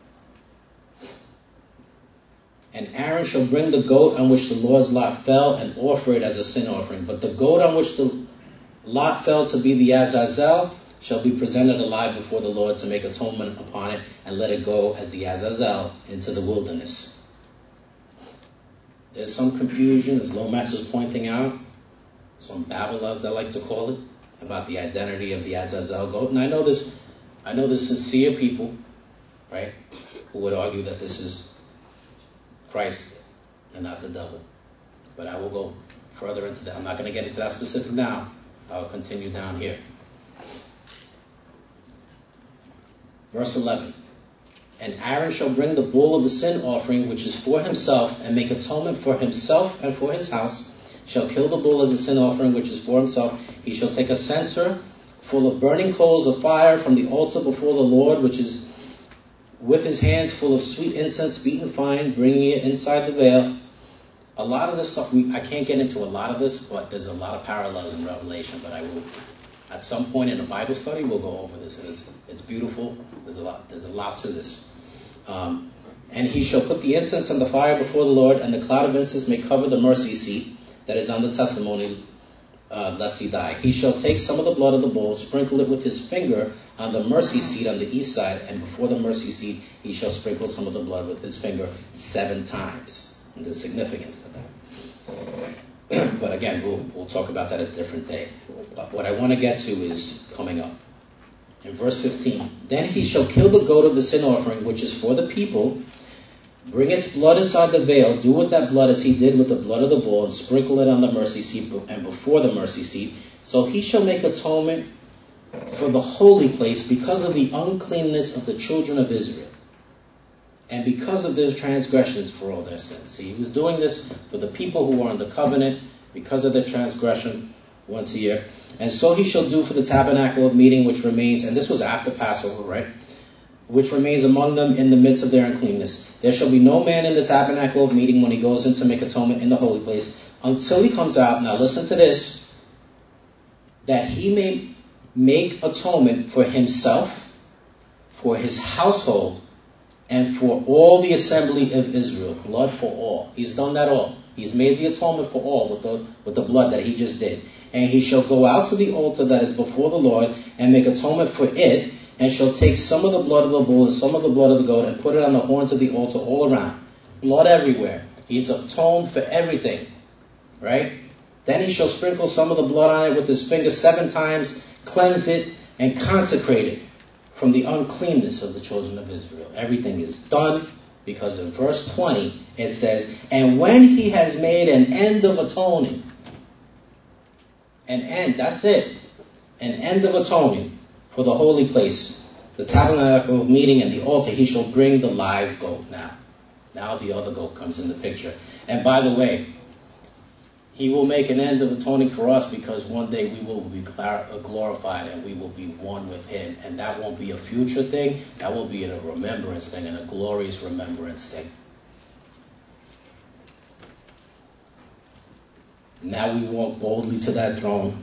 And Aaron shall bring the goat on which the Lord's lot fell and offer it as a sin offering. But the goat on which the lot fell to be the Azazel shall be presented alive before the Lord to make atonement upon it, and let it go as the Azazel into the wilderness. There's some confusion, as Lomax was pointing out, some babble, as I like to call it, about the identity of the Azazel goat. And I know there's sincere people, right, who would argue that this is Christ and not the devil. But I will go further into that. I'm not going to get into that specific now. I'll continue down here. Verse 11. And Aaron shall bring the bull of the sin offering, which is for himself, and make atonement for himself and for his house. Shall kill the bull as a sin offering, which is for himself. He shall take a censer full of burning coals of fire from the altar before the Lord, which is with his hands full of sweet incense beaten fine, bringing it inside the veil. A lot of this stuff, I can't get into a lot of this, but there's a lot of parallels in Revelation. But I will, at some point in a Bible study, we'll go over this. It's beautiful. There's a lot to this. And he shall put the incense and the fire before the Lord, and the cloud of incense may cover the mercy seat that is on the testimony, lest he die. He shall take some of the blood of the bull, sprinkle it with his finger on the mercy seat on the east side, and before the mercy seat he shall sprinkle some of the blood with his finger 7 times. And there's significance to that. But again, we'll talk about that a different day. But what I want to get to is coming up. In verse 15, then he shall kill the goat of the sin offering, which is for the people, bring its blood inside the veil, do with that blood as he did with the blood of the bull, and sprinkle it on the mercy seat and before the mercy seat. So he shall make atonement for the holy place because of the uncleanness of the children of Israel, and because of their transgressions for all their sins. See, he was doing this for the people who were under covenant because of their transgression once a year. And so he shall do for the tabernacle of meeting, which remains, and this was after Passover, right? Which remains among them in the midst of their uncleanness. There shall be no man in the tabernacle of meeting when he goes in to make atonement in the holy place, until he comes out, now listen to this, that he may make atonement for himself, for his household, and for all the assembly of Israel. Blood for all. He's done that all. He's made the atonement for all with the blood that he just did. And he shall go out to the altar that is before the Lord and make atonement for it, and shall take some of the blood of the bull and some of the blood of the goat and put it on the horns of the altar all around. Blood everywhere. He's atoned for everything. Right? Then he shall sprinkle some of the blood on it with his finger 7 times, cleanse it, and consecrate it from the uncleanness of the children of Israel. Everything is done, because in verse 20 it says, and when he has made an end of atoning, an end, that's it, an end of atoning for the holy place, the tabernacle of meeting and the altar, he shall bring the live goat. Now the other goat comes in the picture. And by the way, he will make an end of atoning for us, because one day we will be glorified and we will be one with him. And that won't be a future thing. That will be a remembrance thing, and a glorious remembrance thing. Now we walk boldly to that throne.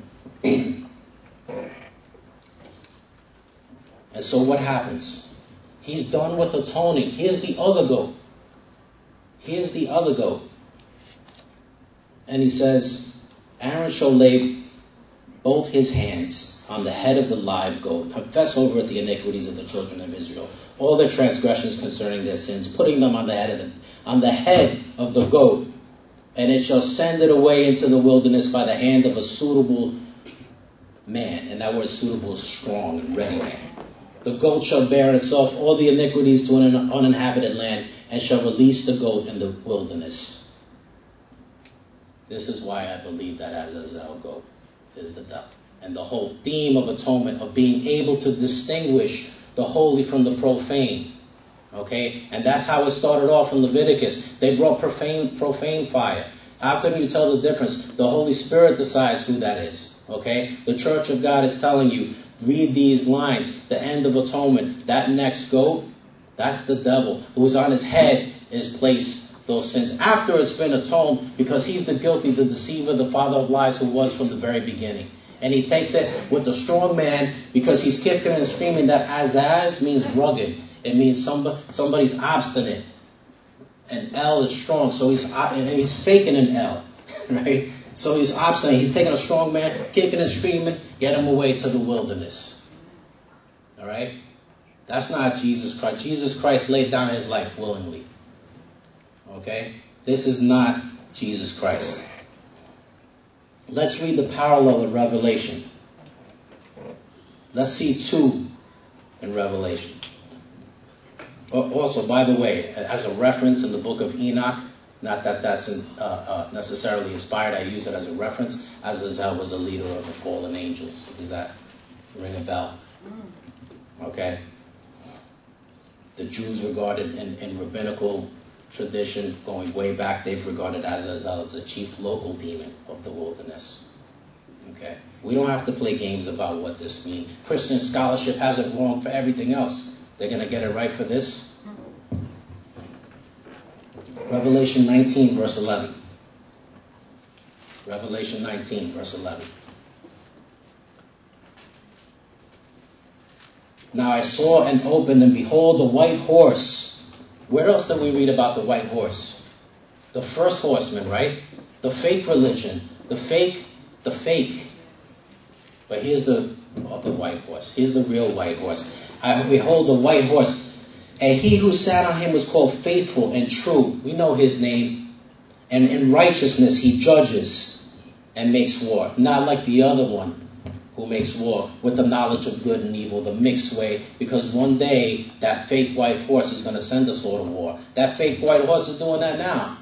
And so what happens? He's done with atoning. Here's the other goat. Here's the other goat. And he says, Aaron shall lay both his hands on the head of the live goat, confess over it the iniquities of the children of Israel, all their transgressions concerning their sins, putting them on the head of the goat, and it shall send it away into the wilderness by the hand of a suitable man. And that word suitable is strong and ready man. The goat shall bear in itself all the iniquities to an uninhabited land, and shall release the goat in the wilderness. This is why I believe that Azazel goat is the devil. And the whole theme of atonement, of being able to distinguish the holy from the profane. Okay? And that's how it started off in Leviticus. They brought profane fire. How can you tell the difference? The Holy Spirit decides who that is. Okay? The Church of God is telling you, read these lines. The end of atonement. That next goat, that's the devil, who is on his head is placed those sins after it's been atoned, because he's the guilty, the deceiver, the father of lies, who was from the very beginning. And he takes it with the strong man, because he's kicking and screaming. That azaz means rugged. It means somebody's obstinate. And L is strong, so he's faking an L, right? So he's obstinate. He's taking a strong man, kicking and screaming, get him away to the wilderness. All right? That's not Jesus Christ. Jesus Christ laid down his life willingly. Okay? This is not Jesus Christ. Let's read the parallel in Revelation. Let's see two in Revelation. Also, by the way, as a reference in the book of Enoch, not that that's necessarily inspired, I use it as a reference. Azazel was a leader of the fallen angels. Does that ring a bell? Okay? The Jews regarded in rabbinical tradition, going way back, they've regarded Azazel as the chief local demon of the wilderness. Okay? We don't have to play games about what this means. Christian scholarship has it wrong for everything else. They're going to get it right for this? Revelation 19, verse 11. Revelation 19, verse 11. Now I saw and opened, and behold, a white horse. Where else do we read about the white horse? The first horseman, right? The fake religion. The fake. But here's the other white horse. Here's the real white horse. I behold the white horse. And he who sat on him was called Faithful and True. We know his name. And in righteousness he judges and makes war. Not like the other one who makes war with the knowledge of good and evil, the mixed way. Because one day that fake white horse is going to send us all to war. That fake white horse is doing that now.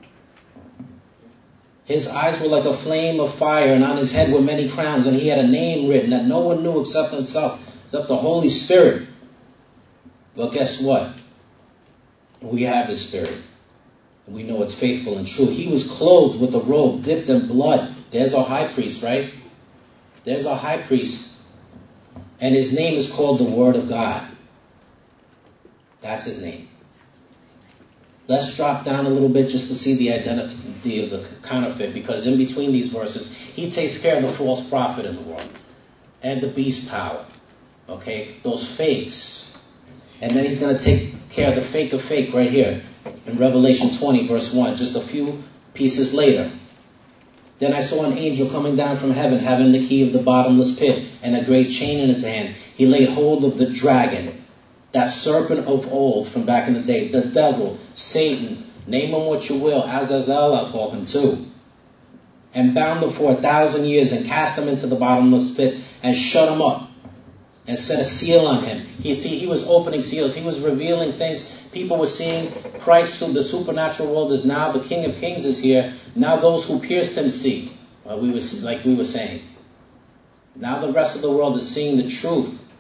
His eyes were like a flame of fire, and on his head were many crowns, and he had a name written that no one knew except himself, except the Holy Spirit. Well, guess what? We have his Spirit. And we know it's faithful and true. He was clothed with a robe dipped in blood. There's our high priest, right? There's our high priest. And his name is called the Word of God. That's his name. Let's drop down a little bit just to see the identity of the counterfeit, because in between these verses, he takes care of the false prophet in the world and the beast power. Okay? Those fakes. And then he's going to take care of the fake of fake right here in Revelation 20, verse 1, just a few pieces later. Then I saw an angel coming down from heaven, having the key of the bottomless pit and a great chain in his hand. He laid hold of the dragon, that serpent of old from back in the day, the devil, Satan, name him what you will, Azazel I'll call him too, and bound him for 1,000 years and cast him into the bottomless pit and shut him up and set a seal on him. He was opening seals. He was revealing things. People were seeing Christ, the supernatural world is now, the King of Kings is here. Now those who pierced him see, like we were saying. Now the rest of the world is seeing the truth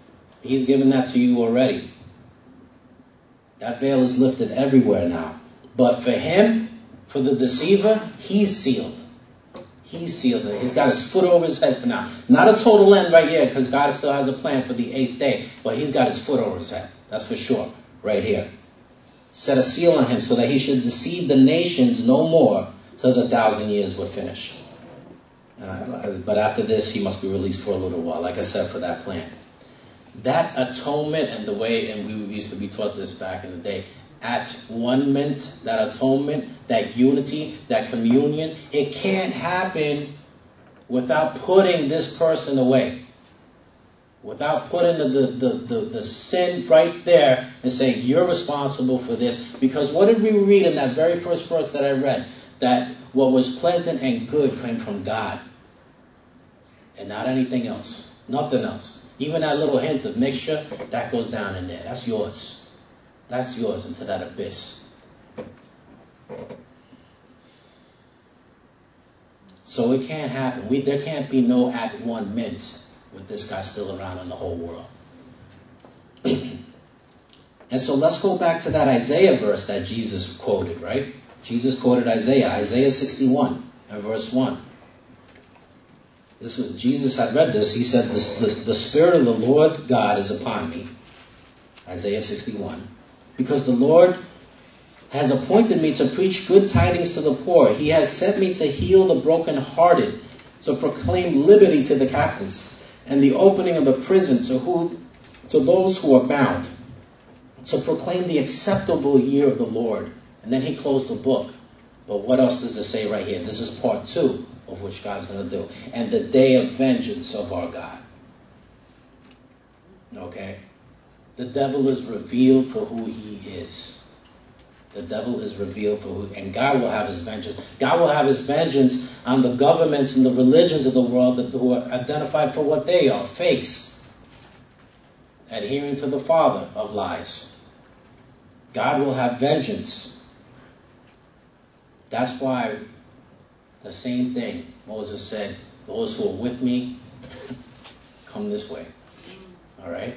He's given that to you already. That veil is lifted everywhere now. But for him, for the deceiver, he's sealed. He's sealed. He's got his foot over his head for now. Not a total end right here, because God still has a plan for the 8th day. But he's got his foot over his head. That's for sure. Right here. Set a seal on him so that he should deceive the nations no more till the 1,000 years were finished. But after this, he must be released for a little while, like I said, for that plan. That atonement and the way, and we used to be taught this back in the day, at one-ment, that atonement, that unity, that communion, it can't happen without putting this person away. Without putting the sin right there and saying, you're responsible for this. Because what did we read in that very first verse that I read? That what was pleasant and good came from God. And not anything else. Nothing else. Even that little hint of mixture, that goes down in there. That's yours. That's yours into that abyss. So it can't happen. There can't be no at one mint with this guy still around in the whole world. And so let's go back to that Isaiah verse that Jesus quoted, right? Jesus quoted Isaiah 61 and verse 1. Jesus had read this. He said, the Spirit of the Lord God is upon me. Isaiah 61. Because the Lord has appointed me to preach good tidings to the poor. He has sent me to heal the brokenhearted, to proclaim liberty to the captives, and the opening of the prison to those who are bound, to proclaim the acceptable year of the Lord. And then he closed the book. But what else does it say right here? This is part 2 of which God's going to do. And the day of vengeance of our God. Okay? The devil is revealed for who he is. The devil is revealed for who, and God will have his vengeance. God will have his vengeance on the governments and the religions of the world who are identified for what they are, fakes. Adhering to the father of lies. God will have vengeance. That's why the same thing Moses said, those who are with me, come this way. All right?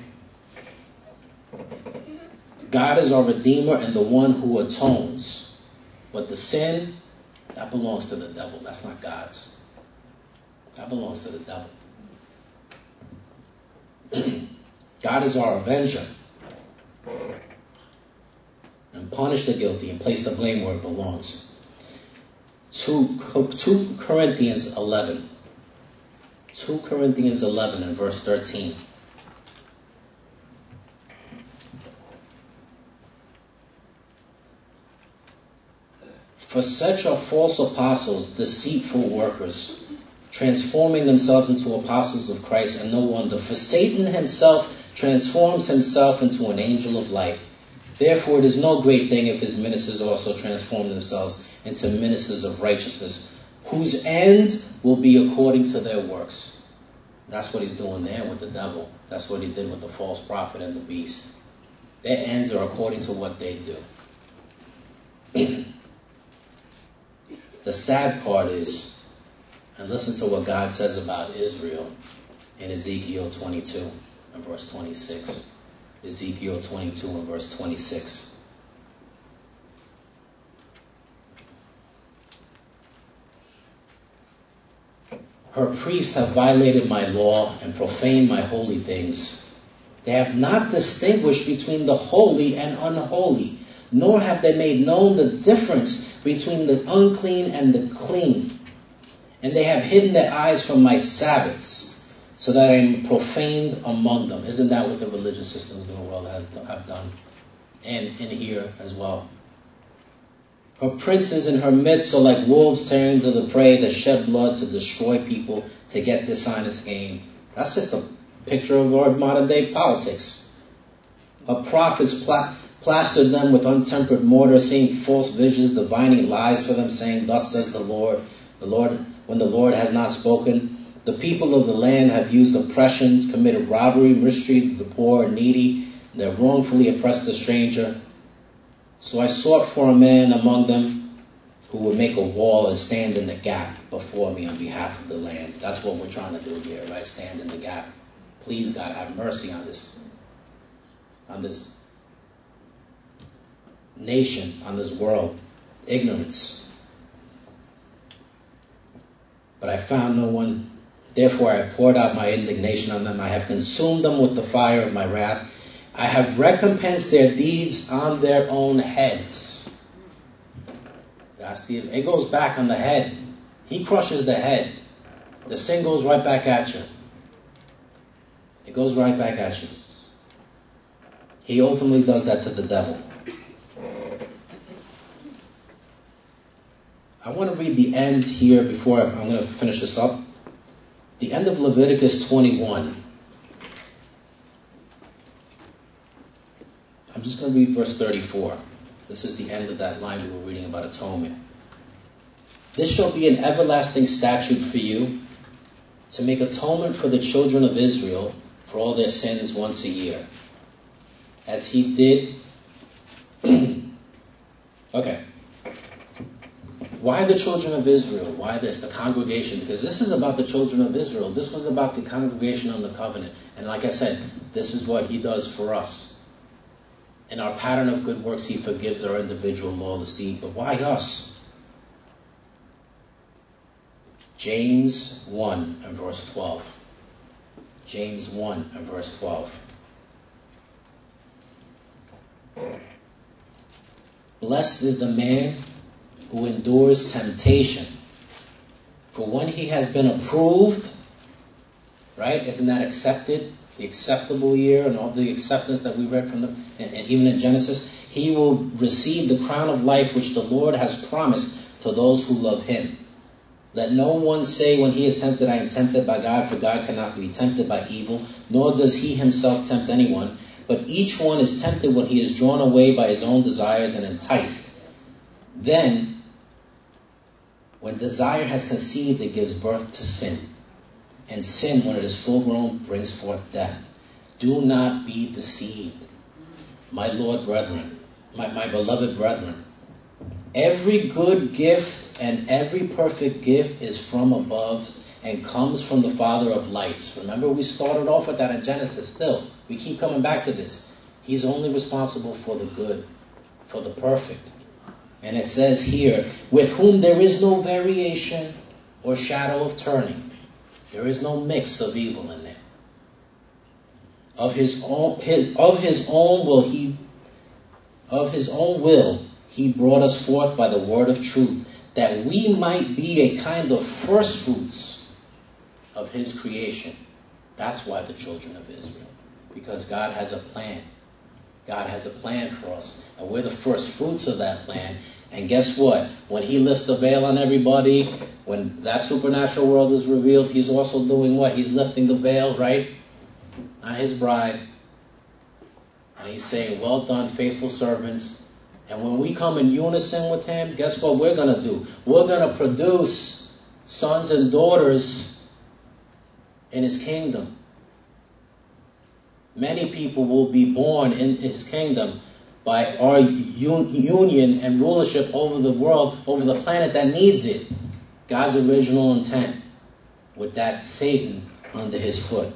God is our Redeemer and the one who atones. But the sin, that belongs to the devil. That's not God's. That belongs to the devil. God is our avenger. And punish the guilty and place the blame where it belongs. 2 Corinthians 11. 2 Corinthians 11 and verse 13. For such are false apostles, deceitful workers, transforming themselves into apostles of Christ, and no wonder. For Satan himself transforms himself into an angel of light. Therefore it is no great thing if his ministers also transform themselves into ministers of righteousness, whose end will be according to their works. That's what he's doing there with the devil. That's what he did with the false prophet and the beast. Their ends are according to what they do. The sad part is, and listen to what God says about Israel in Ezekiel 22 and verse 26. Ezekiel 22 and verse 26. Her priests have violated my law and profaned my holy things. They have not distinguished between the holy and unholy, nor have they made known the difference between the unclean and the clean. And they have hidden their eyes from my Sabbaths, so that I am profaned among them. Isn't that what the religious systems in the world have done? And in here as well. Her princes in her midst are like wolves tearing to the prey that shed blood to destroy people to get dishonest gain. That's just a picture of our modern day politics. Her prophets plastered them with untempered mortar, seeing false visions, divining lies for them, saying, thus says the Lord, when the Lord has not spoken. The people of the land have used oppressions, committed robbery, mistreated the poor and needy. They wrongfully oppressed the stranger. So I sought for a man among them who would make a wall and stand in the gap before me on behalf of the land. That's what we're trying to do here, right? Stand in the gap. Please, God, have mercy on this on this nation, on this world. Ignorance. But I found no one. Therefore I poured out my indignation on them. I have consumed them with the fire of my wrath. I have recompensed their deeds on their own heads. It goes back on the head. He crushes the head. The sin goes right back at you. It goes right back at you. He ultimately does that to the devil. I want to read the end here before I'm going to finish this up. The end of Leviticus 21. I'm just going to read verse 34. This is the end of that line we were reading about atonement. This shall be an everlasting statute for you, to make atonement for the children of Israel for all their sins once a year. As he did... Okay. Why the children of Israel? Why this? The congregation. Because this is about the children of Israel. This was about the congregation on the covenant. And like I said, this is what he does for us. In our pattern of good works, he forgives our individual lawless deed. But why us? James 1 and verse 12. James 1 and verse 12. Blessed is the man who endures temptation. For when he has been approved, right? Isn't that accepted? The acceptable year and all the acceptance that we read from them, and even in Genesis, he will receive the crown of life which the Lord has promised to those who love him. Let no one say when he is tempted, I am tempted by God, for God cannot be tempted by evil, nor does he himself tempt anyone. But each one is tempted when he is drawn away by his own desires and enticed. Then, when desire has conceived, it gives birth to sin. And sin, when it is full grown, brings forth death. Do not be deceived, my Lord brethren, my beloved brethren. Every good gift and every perfect gift is from above and comes from the Father of lights. Remember, we started off with that in Genesis still. We keep coming back to this. He's only responsible for the good, for the perfect. And it says here, with whom there is no variation or shadow of turning. There is no mix of evil in there. Of his own will he brought us forth by the word of truth, that we might be a kind of first fruits of his creation. That's why the children of Israel. Because God has a plan. God has a plan for us. And we're the first fruits of that plan. And guess what? When he lifts the veil on everybody, when that supernatural world is revealed, he's also doing what? He's lifting the veil, right? On his bride. And he's saying, well done, faithful servants. And when we come in unison with him, guess what we're going to do? We're going to produce sons and daughters in his kingdom. Many people will be born in his kingdom by our union and rulership over the world, over the planet that needs it. God's original intent with that Satan under his foot.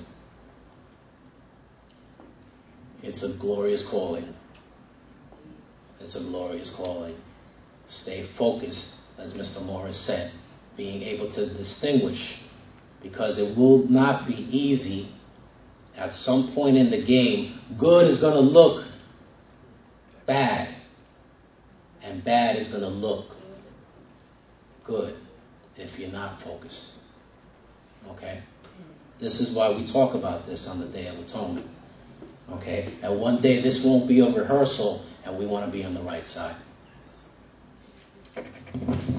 It's a glorious calling. It's a glorious calling. Stay focused, as Mr. Morris said, being able to distinguish, because it will not be easy. At some point in the game, good is going to look bad, and bad is going to look good if you're not focused. Okay? This is why we talk about this on the Day of Atonement. Okay? And one day this won't be a rehearsal, and we want to be on the right side.